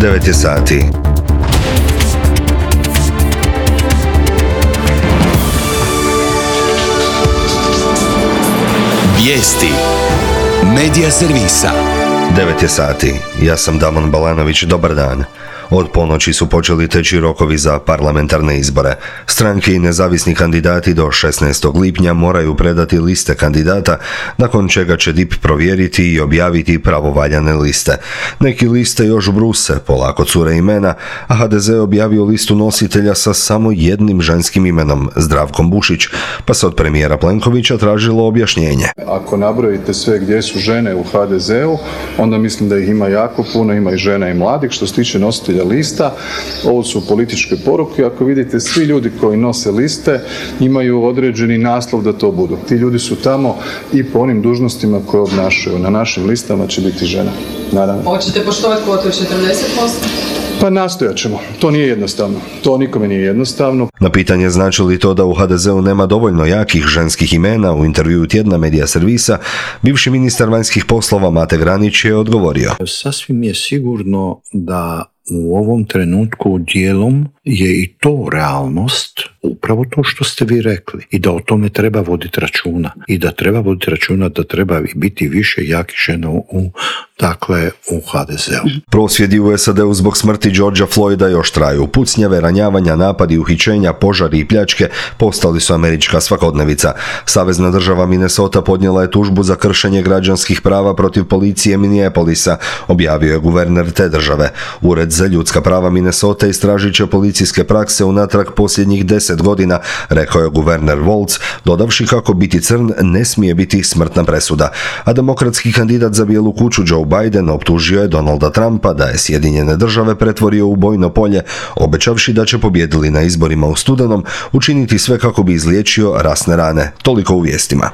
9 je sati. Vijesti Medija servisa. 9 je sati. Ja sam Damon Balanović, dobar dan. Od ponoći su počeli teći rokovi za parlamentarne izbore. Stranke i nezavisni kandidati do 16. lipnja moraju predati liste kandidata, nakon čega će DIP provjeriti i objaviti pravovaljane liste. Neki liste još bruse, polako cure imena, a HDZ je objavio listu nositelja sa samo jednim ženskim imenom, Zdravkom Bušić, pa se od premijera Plenkovića tražilo objašnjenje. Ako nabrojite sve gdje su žene u HDZ-u, onda mislim da ih ima jako puno, ima i žena i mladih. Što se tiče nositelja lista, ovo su političke poruke. Ako vidite, svi ljudi koji nose liste imaju određeni naslov da to budu. Ti ljudi su tamo i po onim dužnostima koje obnašaju. Na našim listama će biti žena. Naravno. Hoćete poštovati kvotu 40%? Pa nastojat ćemo. To nije jednostavno. To nikome nije jednostavno. Na pitanje znači li to da u HDZ-u nema dovoljno jakih ženskih imena, u intervjuu Tjedna Medija servisa, bivši ministar vanjskih poslova Mate Granić je odgovorio. Sasvim je sigurno da u ovom trenutku dijelom je i to realnost, upravo to što ste vi rekli, i da o tome treba voditi računa. I da treba voditi računa da treba biti više jakih žena u HDZ-u. Prosvjedi u SAD-u zbog smrti Georgea Floyda još traju. Pucnjave, ranjavanja, napadi, uhićenja, požari i pljačke postali su američka svakodnevica. Savezna država Minnesota podnijela je tužbu za kršenje građanskih prava protiv policije Minneapolisa, objavio je guverner te države. Ured za ljudska prava Minnesota istražit će policijske prakse unatrag posljednjih 10 godina, rekao je guverner Walz, dodavši kako biti crn ne smije biti smrtna presuda. A demokratski kandidat za Bijelu kuću Joe Biden optužio je Donalda Trumpa da je Sjedinjene države pretvorio u bojno polje, obećavši da će pobjedili na izborima u studenom učiniti sve kako bi izliječio rasne rane. Toliko u vijestima.